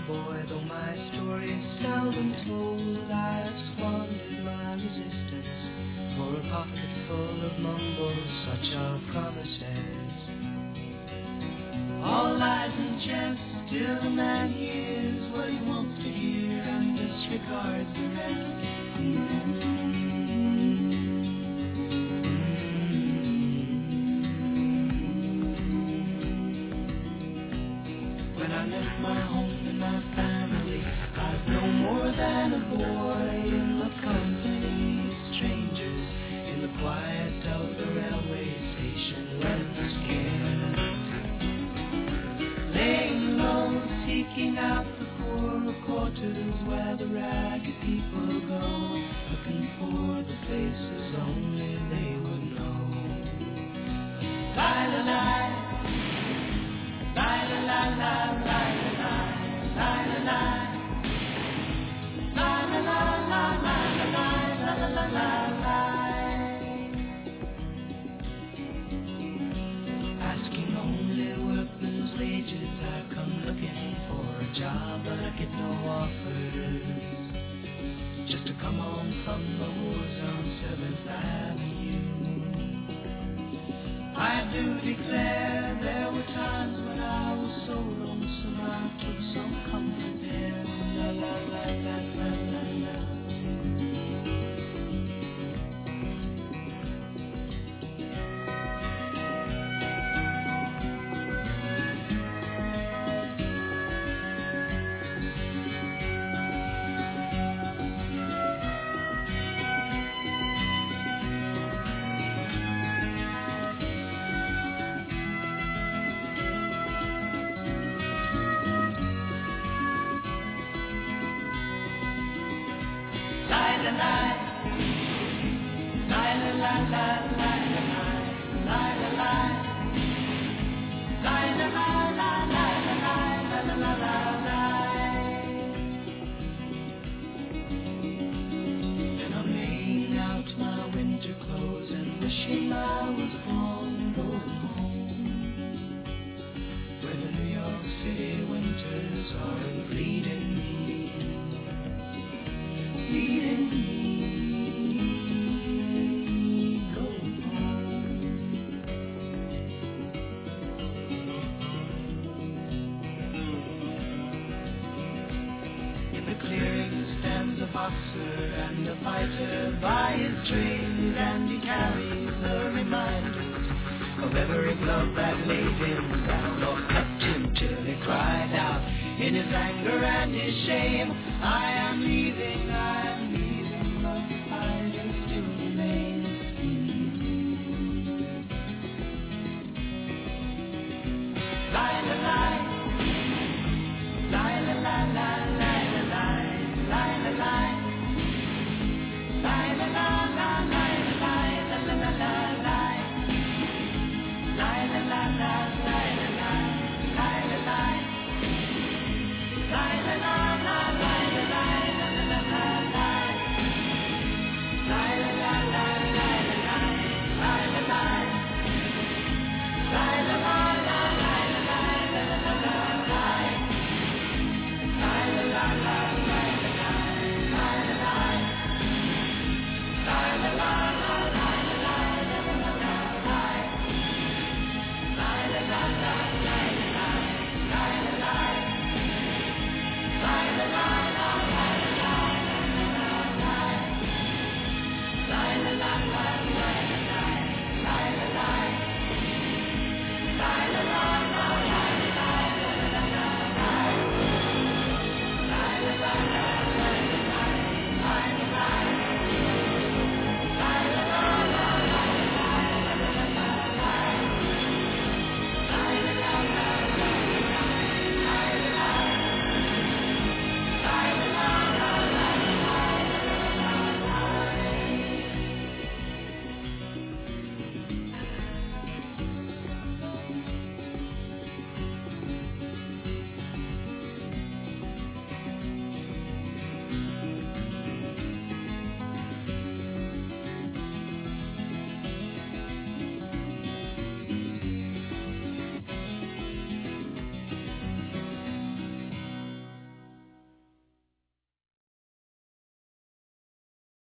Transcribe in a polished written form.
boy, though my story is seldom told, I have squandered my resistance for a pocket full of mumbles, such are promises. All lies and chance till the man hears what he wants to hear and disregards the rest. When I left my home and my family, I was no more than a boy in the company of strangers, in the quiet of the railway station when scared. Laying low, seeking out the poorer quarters where the ragged people go, looking for the faces only they would know. La-la-la, la-la-la-la, la-la-la, asking only workmen's wages, I've come looking for a job, but I get no offers. Just to come home from the wars on 7th Avenue. I do declare there were times when I was so lonesome I took some comfort there. La la la la la la la. Then I'm laying out my winter clothes and wishing I was gone, going home, where the New York City winters are bleeding me, bleeding me. Boxer and a fighter by his trade, and he carries the reminders of every glove that laid him down or cut him till he cried out in his anger and his shame, I